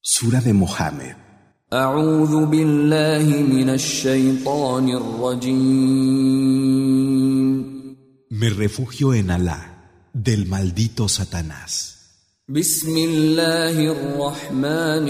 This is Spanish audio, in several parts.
Sura de Mohammed. أعوذ بالله من الشيطان الرجيم. Me refugio en Alá, del maldito Satanás. بسم الله الرحمن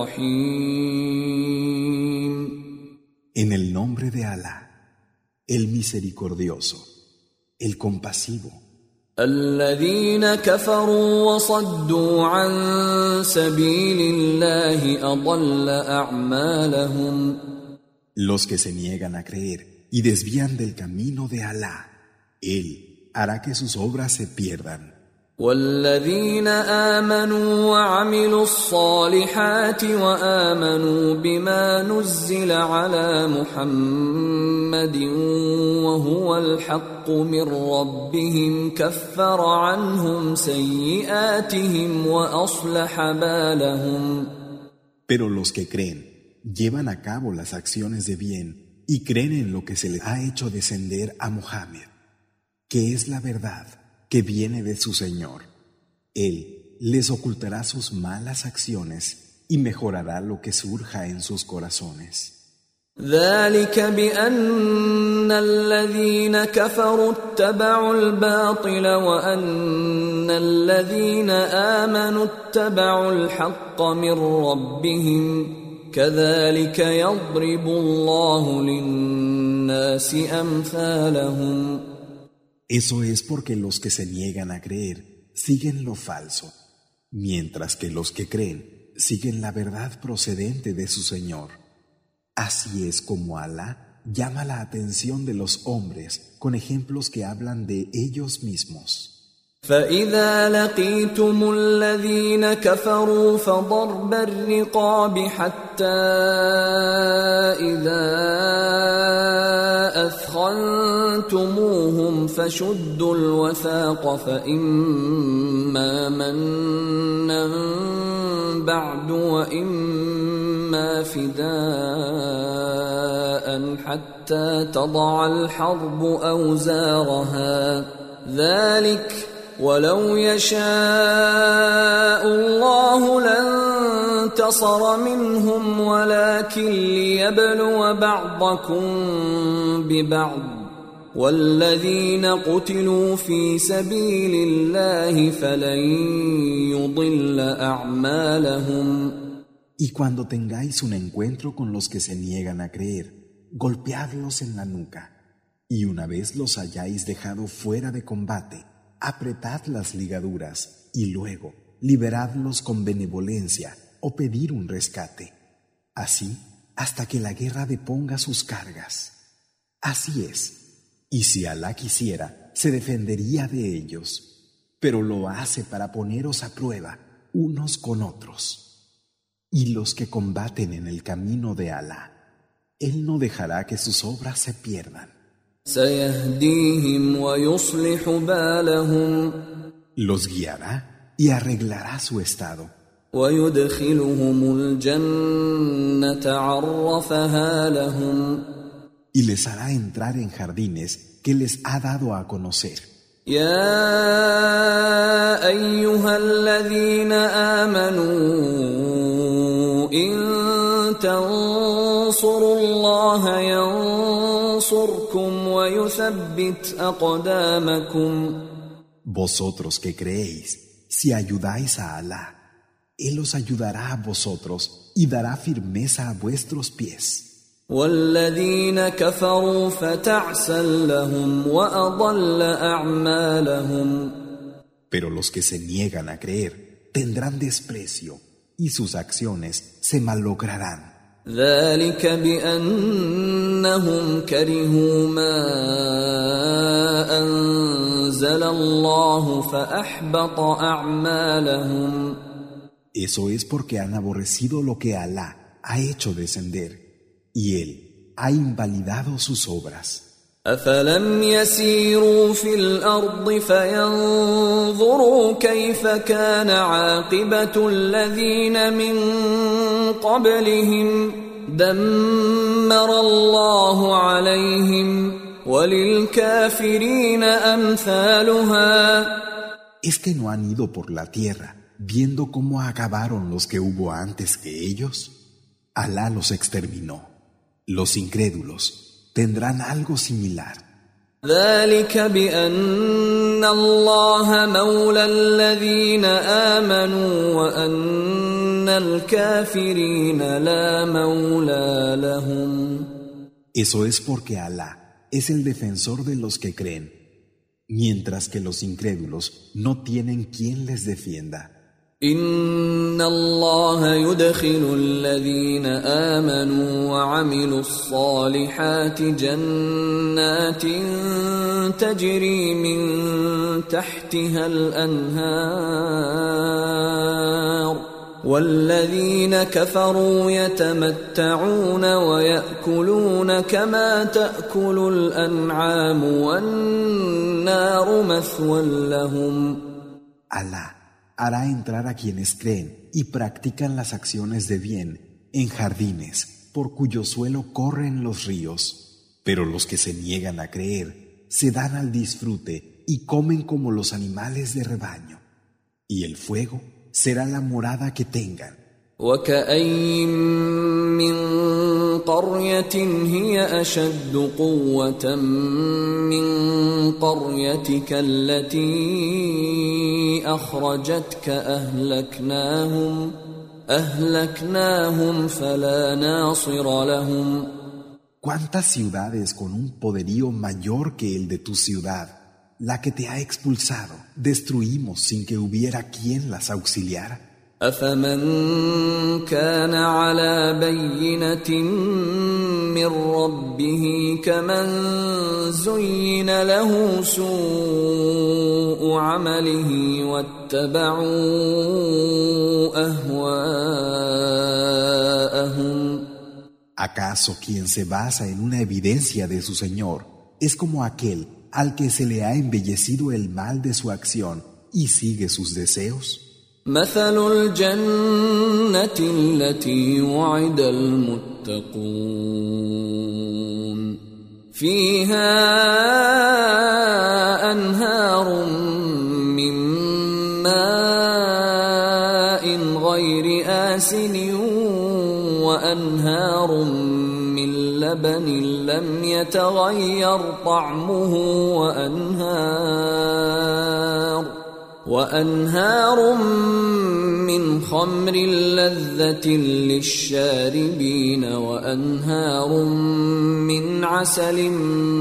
الرحيم. En el nombre de Alá, el misericordioso, el compasivo. الذين كفروا وصدوا عن سبيل الله أضل أعمالهم. Los que se niegan a creer y desvían del camino de Alá, Él hará que sus obras se pierdan. والذين آمنوا وعملوا الصالحات وآمنوا بما نزل على محمد وهو الحق من ربهم كفر عنهم سيئاتهم وأصلح بالهم. Pero los que creen, llevan a cabo las acciones de bien y creen en lo que se les ha hecho descender a Muhammad, que es la verdad que viene de su Señor. Él les ocultará sus malas acciones y mejorará lo que surja en sus corazones. ذلك بأن الذين كفروا اتبعوا الباطل وأن الذين آمنوا اتبعوا الحق من ربهم كذلك يضرب الله للناس أمثالهم. Eso es porque los que se niegan a creer siguen lo falso, mientras que los que creen siguen la verdad procedente de su Señor. Así es como Alá llama la atención de los hombres con ejemplos que hablan de ellos mismos. فإذا لقيتم الذين كفروا فضرب الرقاب حتى إذا أثخنتموهم فشدوا الوثاق فإما منا بعد وإما فداء حتى تضع الحرب أوزارها ذلك ولو يشاء الله لانتصر منهم ولكن ليبلو بعضكم ببعض والذين قتلوا في سبيل الله فلن يضل أعمالهم. Y cuando tengáis un encuentro con los que se niegan a creer, golpeadlos en la nuca, y una vez los hayáis dejado fuera de combate, apretad las ligaduras y luego liberadlos con benevolencia o pedir un rescate. Así hasta que la guerra deponga sus cargas. Así es. Y si Alá quisiera, se defendería de ellos, pero lo hace para poneros a prueba unos con otros. Y los que combaten en el camino de Alá, Él no dejará que sus obras se pierdan. سيهديهم ويصلح بالهم. Los guiará y arreglará su estado. ويدخلهم الجنة عرفها لهم. Y les hará entrar en jardines que les ha dado a conocer. يا أيها الذين آمنوا إن تنصروا الله ينصركم ويثبت أقدامكم. Vosotros que creéis, si ayudáis a Alá, Él os ayudará a vosotros y dará firmeza a vuestros pies. والذين كفروا فتعسا لهم وأضل أعمالهم. Pero los que se niegan a creer tendrán desprecio y sus acciones se malograrán. ذلك بأنهم كرهوا ما أنزل الله فأحبط أعمالهم. Eso es porque han aborrecido lo que Alá ha hecho descender y Él ha invalidado sus obras. أفلم يسيروا في الأرض فينظروا كيف كان عاقبة الذين من قبلهم دمر الله عليهم وللكافرين أمثالها. ¿Es que no han ido por la tierra viendo cómo acabaron los que hubo antes que ellos? Alá los exterminó. Los incrédulos tendrán algo similar. ذلك بأن الله مولى الذين آمنوا وأن الكافرين لا مولى لهم. Eso es porque Alá es el defensor de los que creen, mientras que los incrédulos no tienen quien les defienda. إن الله يدخل الذين آمنوا وعملوا الصالحات جنات تجري من تحتها الأنهار والذين كفروا يتمتعون ويأكلون كما تأكل الأنعام والنار مثوى لهم. Alá hará entrar a quienes creen y practican las acciones de bien en jardines por cuyo suelo corren los ríos. Pero los que se niegan a creer se dan al disfrute y comen como los animales de rebaño. Y el fuego será la morada que tengan. وكأين من قرية هي أشد قوة من قريتك التي أخرجتك أهلكناهم فلا ناصر لهم. ¿Cuántas ciudades con un poderío mayor que el de tu ciudad, la que te ha expulsado, destruimos sin que hubiera quien las auxiliara? أفمن كان على بينة من ربه كمن زين له سوء عمله واتبعوا أهواءهم. ¿Acaso quien se basa en una evidencia de su Señor es como aquel al que se le ha embellecido el mal de su acción y sigue sus deseos? مثل الجنة التي وعد المتقون فيها أنهار من ماء غير آسن وأنهار من لبن لم يتغير طعمه وأنهار من خمر لذة للشاربين وأنهار من عسل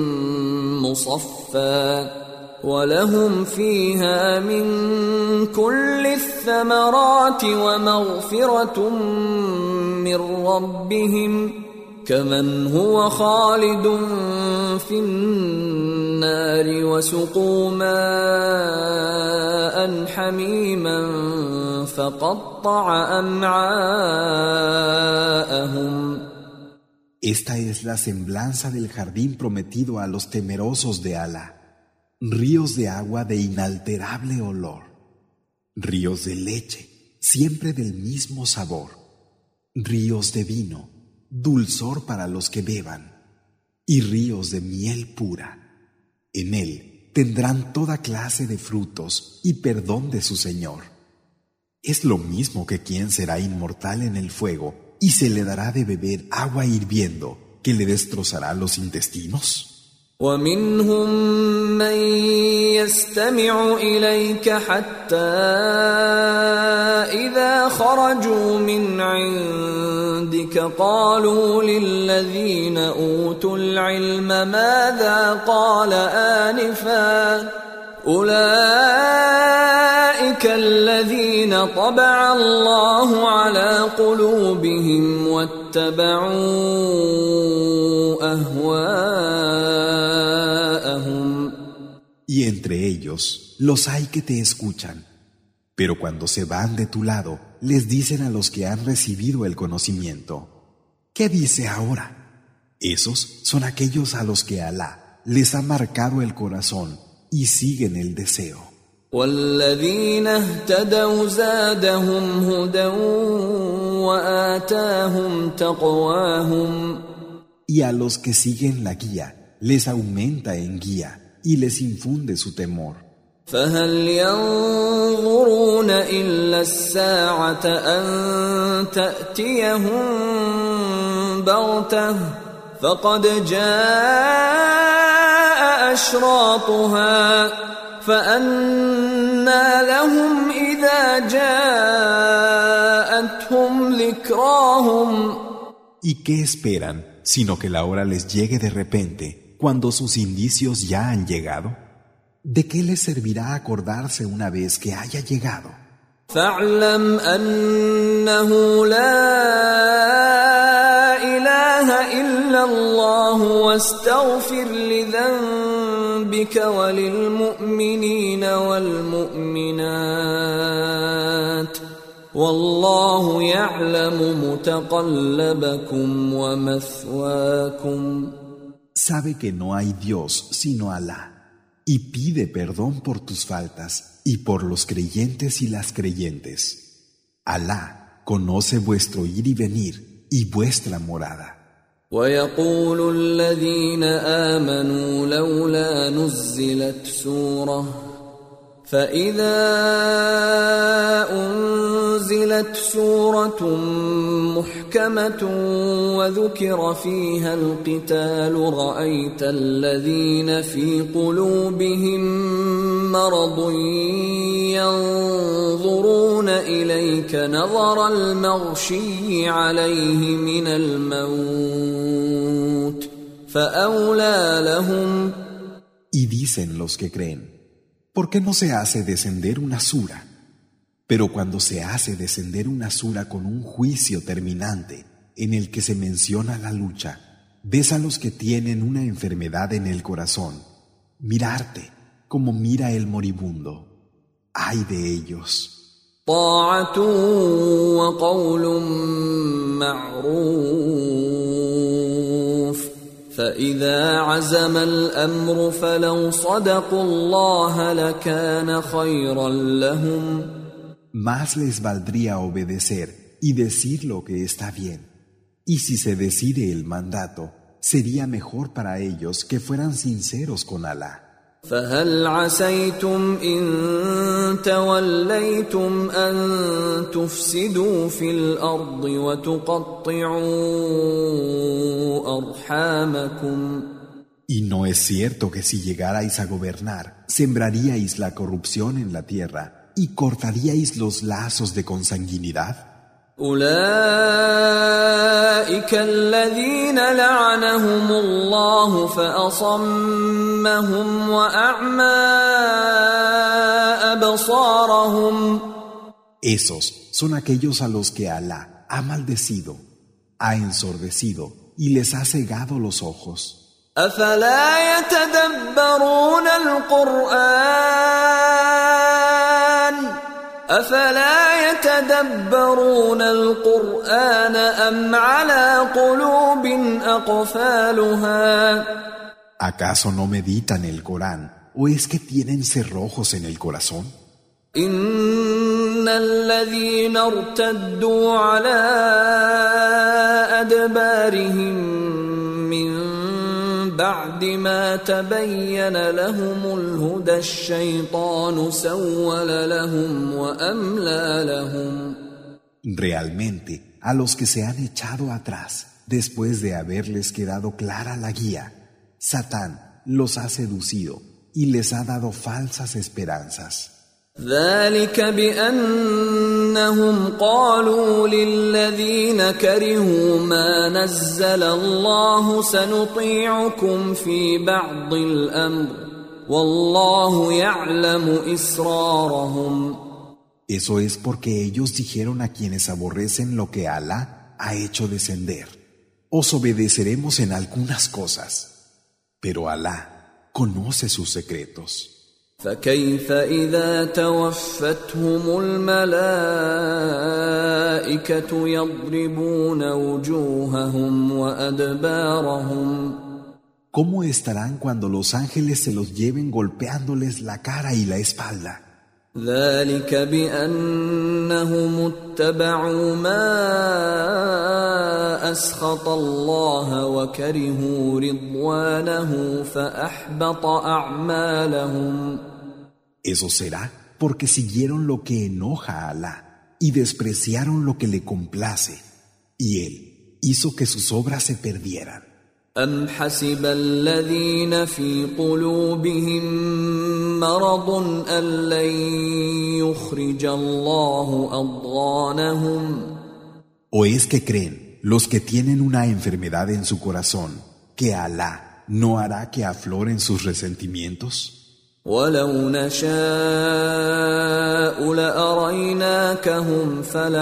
مصفى ولهم فيها من كل الثمرات ومغفرة من ربهم كمن هو خالد في النار وسقوا ماء حميما فقطع أمعاءهم. Esta es la semblanza del jardín prometido a los temerosos de Alá. Ríos de agua de inalterable olor, ríos de leche, siempre del mismo sabor, ríos de vino, dulzor para los que beban, y ríos de miel pura. En él tendrán toda clase de frutos y perdón de su Señor. Es lo mismo que quien será inmortal en el fuego y se le dará de beber agua hirviendo que le destrozará los intestinos. ومنهم من يستمع إليك حتى إذا خرجوا من عندك قالوا للذين أوتوا العلم ماذا قال آنفا أولئك الذين طبع الله على قلوبهم واتبعوا أهواءهم. Y entre ellos los hay que te escuchan, pero cuando se van de tu lado les dicen a los que han recibido el conocimiento: ¿qué dice ahora? Esos son aquellos a los que Alá les ha marcado el corazón y siguen el deseo. والذين اهتدوا زادهم هدى وآتاهم تقواهم. Y a los que siguen la guía les aumenta en guía y les infunde su temor. فهل ينظرون إلا الساعة أن تأتيهم بغتة فقد جاء أشراطها فأنى لهم إذا جاءتهم ذكراهم. ¿Y qué esperan, sino que la hora les llegue de repente, cuando sus indicios ya han llegado? ¿De qué les servirá acordarse una vez que haya llegado? فاعلم أنه لا إله إلا الله واستغفر لذنبك وللمؤمنين والمؤمنات والله يعلم متقلبكم ومثواكم. Sabe que no hay Dios sino Alá, y pide perdón por tus faltas y por los creyentes y las creyentes. Alá conoce vuestro ir y venir y vuestra morada. ويقول الذين آمنوا لولا نزلت سورة فإذا أنزلت سورة محكمة وذكر فيها القتال رأيت الذين في قلوبهم مرض ينظرون إليك نظر المغشي عليه من الموت فأولى لهم. Y dicen los que creen, ¿por qué no se hace descender una sura? Pero cuando se hace descender una sura con un juicio terminante en el que se menciona la lucha, ves a los que tienen una enfermedad en el corazón mirarte como mira el moribundo. ¡Ay de ellos! طاعة وقول معروف فإذا عزم الأمر فلو صدقوا الله لكان خيرا لهم. Más les valdría obedecer y decir lo que está bien. Y si se decide el mandato, sería mejor para ellos que fueran sinceros con Alá. فهل عسيتم إن توليتم أن تفسدوا في الأرض وتقطعوا أرحامكم. Y no es cierto que si llegarais a gobernar, sembraríais la corrupción en la tierra y cortaríais los lazos de consanguinidad. أولئك الذين لعنهم الله فأصمهم وأعمى أبصارهم. Esos son aquellos a los que Alá ha maldecido, ha ensordecido y les ha cegado los ojos. أفلا يتدبرون القرآن أم على قلوب أقفالها. ¿Acaso no meditan el Corán o es que tienen cerrojos en el corazón? إن الذين ارتدوا على أدبارهم من بعد ما تبين لهم الهدى الشيطان سول لهم وأملى لهم. Realmente, a los que se han echado atrás, después de haberles quedado clara la guía, Satán los ha seducido y les ha dado falsas esperanzas. ذلك بأنهم قالوا للذين كرهوا ما نزل الله سنطيعكم في بعض الأمر والله يعلم إسرارهم. Eso es porque ellos dijeron a quienes aborrecen lo que Alá ha hecho descender: os obedeceremos en algunas cosas, pero Alá conoce sus secretos. فكيف إذا توفتهم الملائكة يضربون وجوههم وأدبارهم. ¿Cómo estarán cuando los ángeles se los lleven golpeándoles la cara y la espalda? ذلك بأنهم اتبعوا ما أسخط الله وكرهوا رضوانه فأحبط أعمالهم. Eso será porque siguieron lo que enoja a Alá y despreciaron lo que le complace, y Él hizo que sus obras se perdieran. أم حسب الذين في قلوبهم مرض أن لن يخرج الله أضغانهم ¿O es que creen los que tienen una enfermedad en su corazón que Alá no hará que afloren sus resentimientos? ولو نشاء لأريناكهم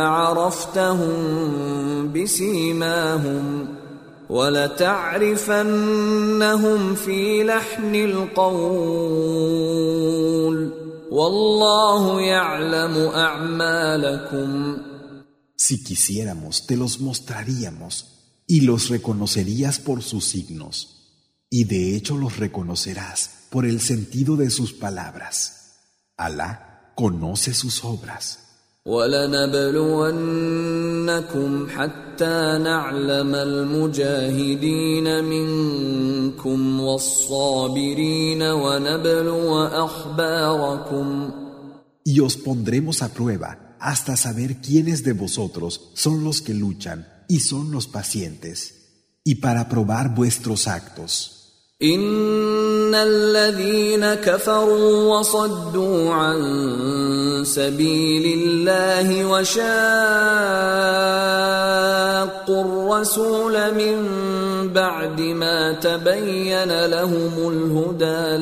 فلعرفتهم بسيماهم ولتعرفنهم في لحن القول والله يعلم أعمالكم. Si quisiéramos, te los mostraríamos y los reconocerías por sus signos, y de hecho los reconocerás por el sentido de sus palabras. Alá conoce sus obras. وَلَنَبْلُوَنَّكُمْ حَتَّى نَعْلَمَ الْمُجَاهِدِينَ مِنكُمْ وَالصَّابِرِينَ وَنَبْلُوَ أَخْبَارَكُمْ. Y os pondremos a prueba hasta saber quiénes de vosotros son los que luchan y son los pacientes, y para probar vuestros actos. إن الذين كفروا وصدوا عن سبيل الله وشاقوا الرسول من بعد ما تبين لهم الهدى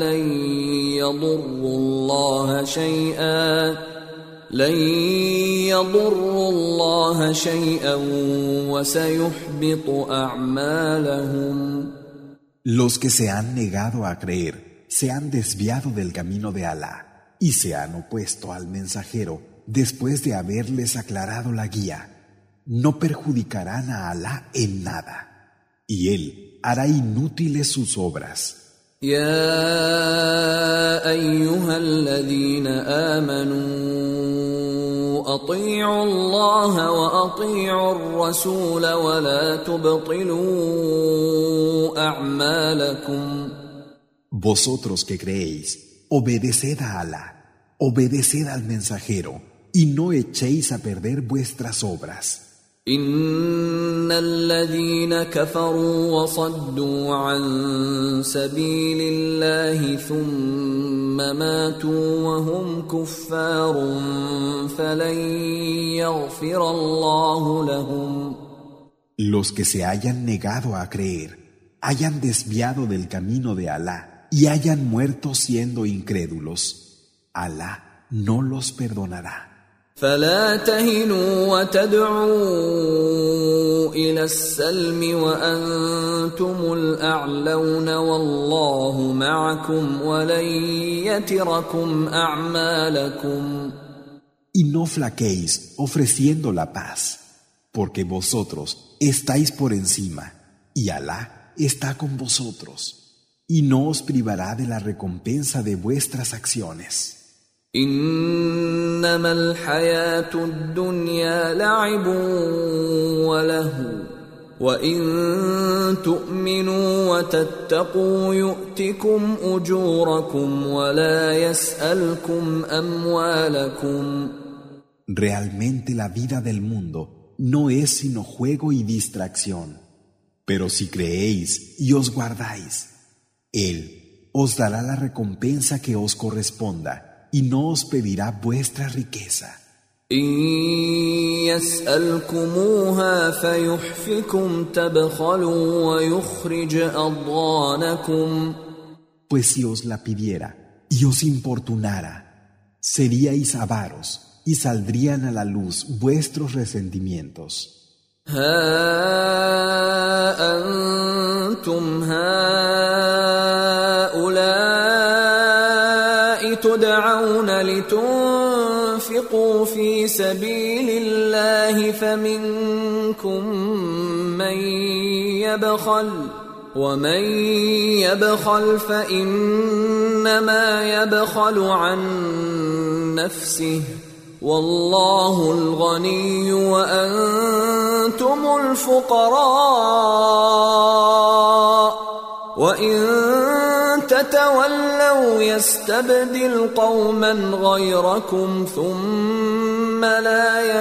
لن يضروا الله شيئا وسيحبط أعمالهم. Los que se han negado a creer se han desviado del camino de Alá y se han opuesto al mensajero después de haberles aclarado la guía. No perjudicarán a Alá en nada, y Él hará inútiles sus obras. يا أيها الذين آمنوا أطيعوا الله وأطيعوا الرسول ولا تبطلوا أعمالكم. Vosotros que creéis, obedeced a Alá, obedeced al mensajero, y no echéis a perder vuestras obras. إن الذين كفروا وصدوا عن سبيل الله ثم ماتوا وهم كفار فلن يغفر الله لهم. Los que se hayan negado a creer, hayan desviado del camino de Alá y hayan muerto siendo incrédulos, Alá no los perdonará. فلا تهنوا وتدعوا إلى السلم وأنتم الأعلون والله معكم ولن يتركم أعمالكم. Y no flaquéis ofreciendo la paz, porque vosotros estáis por encima y Alá está con vosotros, y no os privará de la recompensa de vuestras acciones. إنما الحياة الدنيا لعب ولهو وإن تؤمنوا وتتقوا يؤتكم أجوركم ولا يسألكم أموالكم. Realmente la vida del mundo no es sino juego y distracción, pero si creéis y os guardáis, Él os dará la recompensa que os corresponda y no os pedirá vuestra riqueza. إن يسألكموها فيحفكم تبخلوا ويخرج أضغانكم. Pues si os la pidiera y os importunara, seríais avaros y saldrían a la luz vuestros resentimientos. ها أنتم هؤلاء تدعون لتنفقوا في سبيل الله فمنكم من يبخل ومن يبخل فإنما يبخل عن نفسه والله الغني وأنتم الفقراء وإن تتولوا يستبدل قوما غيركم ثم لا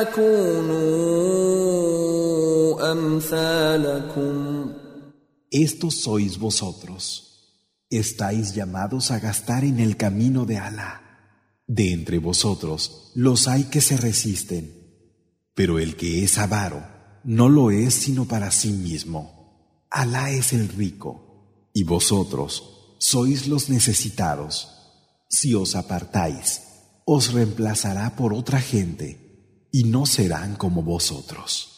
يكونوا أمثالكم. Estos sois vosotros. Estáis llamados a gastar en el camino de Alá. De entre vosotros los hay que se resisten, pero el que es avaro no lo es sino para sí mismo. Alá es el rico, y vosotros sois los necesitados. Si os apartáis, os reemplazará por otra gente, y no serán como vosotros.